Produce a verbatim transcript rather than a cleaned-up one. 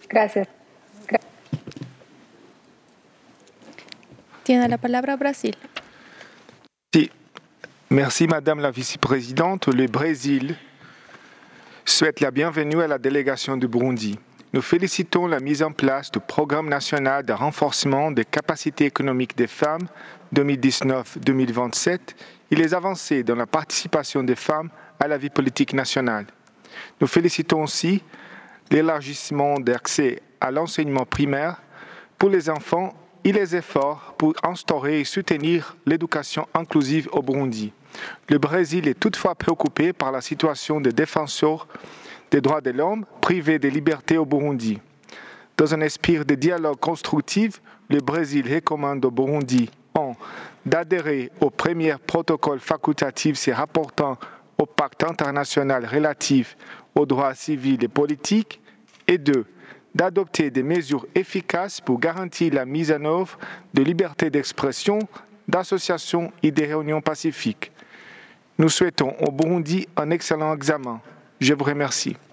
Gracias. Tiene la palabra Brasil. Si. Merci Madame la Vice-présidente. Le Brésil souhaite la bienvenue à la délégation du Burundi. Nous félicitons la mise en place du Programme national de renforcement des capacités économiques des femmes deux mille dix-neuf à deux mille vingt-sept et les avancées dans la participation des femmes à la vie politique nationale. Nous félicitons aussi l'élargissement d'accès à l'enseignement primaire pour les enfants et les efforts pour instaurer et soutenir l'éducation inclusive au Burundi. Le Brésil est toutefois préoccupé par la situation des défenseurs des droits de l'homme privés des libertés au Burundi. Dans un esprit de dialogue constructif, le Brésil recommande au Burundi un, d'adhérer au premier protocole facultatif se rapportant au pacte international relatif aux droits civils et politiques et deux, d'adopter des mesures efficaces pour garantir la mise en œuvre de liberté d'expression, d'association et de réunions pacifiques. Nous souhaitons au Burundi un excellent examen. Je vous remercie.